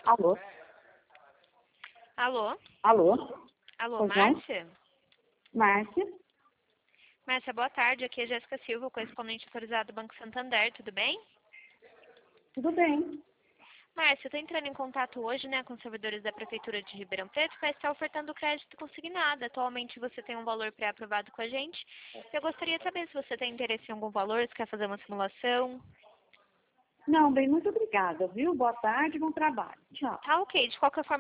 Alô? Alô? Alô? Alô, Pois não? Márcia? Márcia? Márcia, boa tarde. Aqui é Jéssica Silva, correspondente autorizado do Banco Santander. Tudo bem? Tudo bem. Márcia, eu estou entrando em contato hoje, com os servidores da Prefeitura de Ribeirão Preto para estar ofertando crédito consignado. Atualmente você tem um valor pré-aprovado com a gente. Eu gostaria de saber se você tem interesse em algum valor, se quer fazer uma simulação. Não, bem, muito obrigada, viu? Boa tarde, bom trabalho. Tchau. Tá ok. De qualquer forma,